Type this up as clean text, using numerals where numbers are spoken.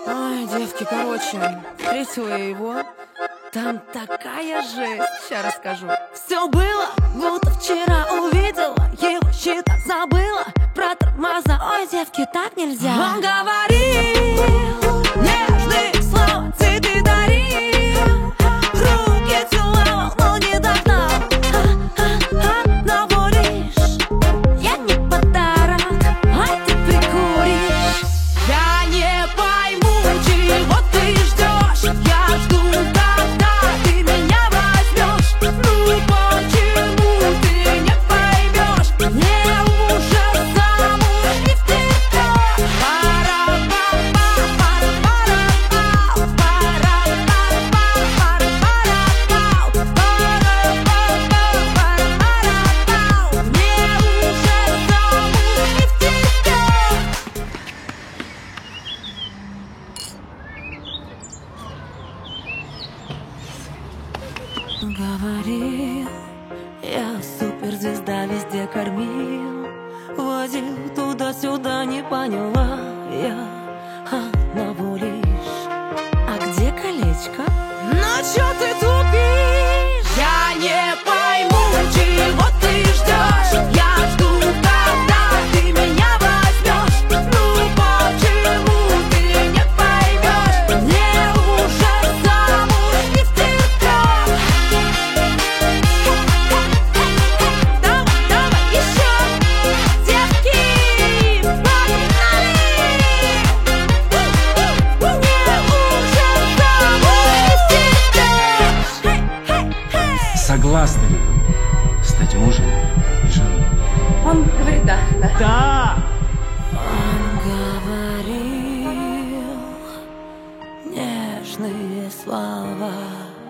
Ой, девки, короче, встретила я его. Там такая жесть, сейчас расскажу. Все было, будто вчера увидела. Его счета забыла. Про тормоза, ой, девки, так нельзя. Он говорил нежные слова, цветы дарил, руки целовал, но не догнал. Но будешь, я не подарок, ай, ты прикуришь. Я не пойму, чего ты ждешь. Я жду, когда ты меня возьмешь. Ну почему ты не поймешь? Мне уже замуж не втерпешь. Говорил, я суперзвезда, везде кормил, возил туда-сюда, не поняла я одного лишь. А где колечко? Ну чё ты тупишь? Я не пойму, чего ты ждешь. Я жду, когда ты меня возьмешь. Ну почему ты не поймешь? Мне уже замуж не втерпешь. Давай еще, девки, погнали! Мне уже замуж не втерпешь. Согласны ли вы стать мужем и женой? Он говорит да. Да! Он говорил нежные слова.